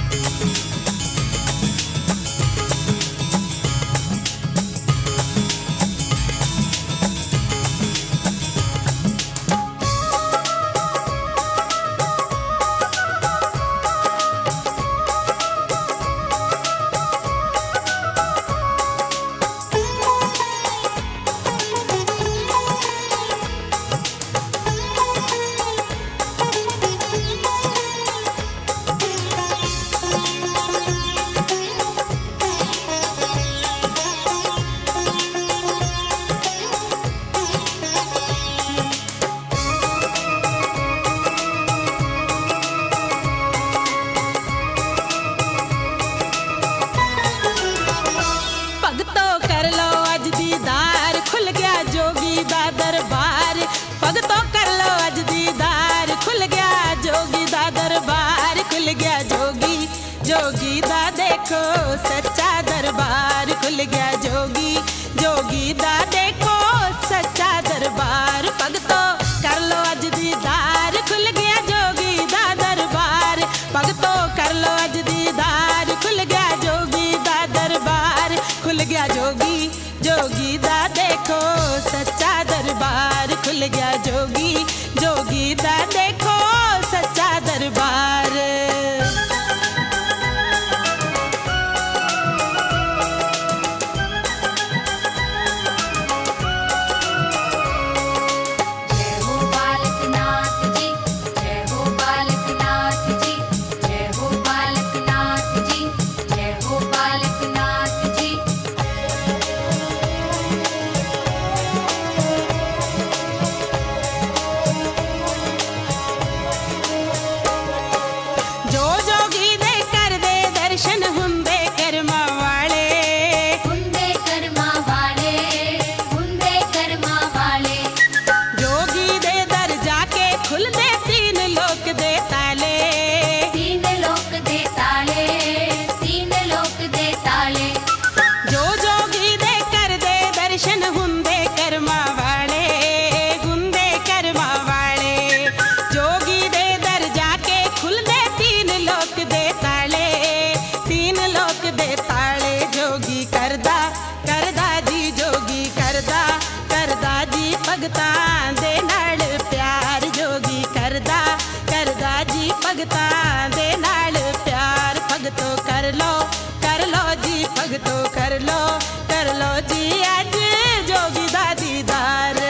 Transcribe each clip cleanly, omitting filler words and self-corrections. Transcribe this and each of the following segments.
जोगी दा देखो सच्चा दरबार खुल गया। जोगी जोगी दा देखो सच्चा दरबार। भगतो कर लो अज दीदार खुल गया जोगी दा दरबार। भगतो कर लो अज दीदार खुल गया जोगी दा दरबार। खुल गया जोगी जोगी दा देखो सच्चा दरबार खुल गया। जोगी जोगी दा देखो सच्चा दरबार। भगतां दे नाल प्यार जोगी करदा करदा जी भगतां दे नाल प्यार। भगतो कर लो जी भगतो कर लो जी अज जोगी दा दीदार।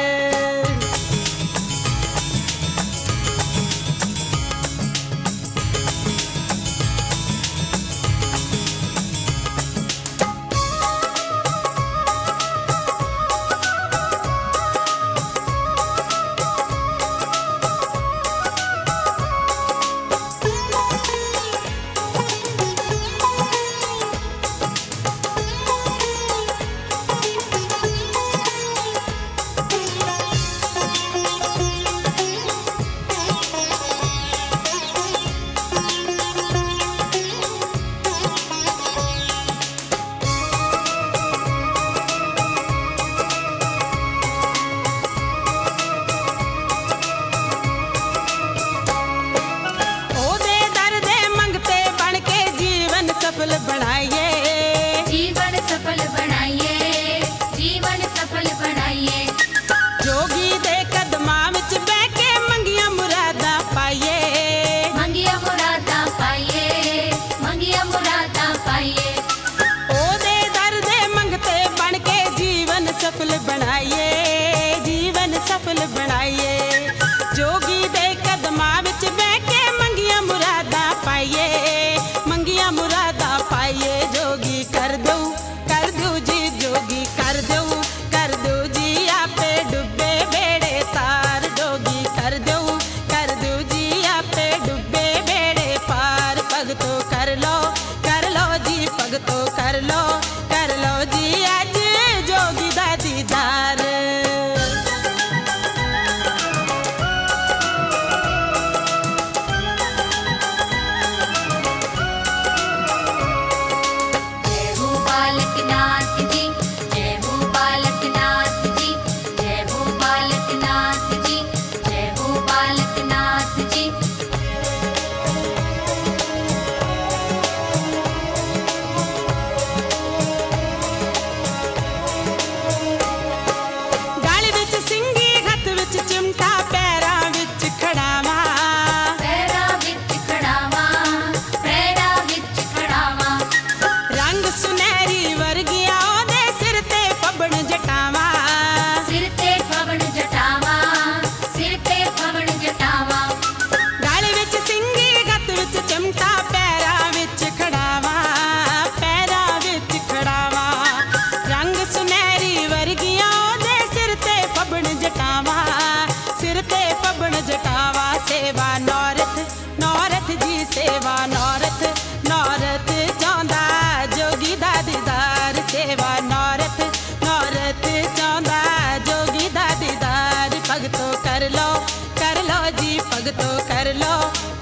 कर लो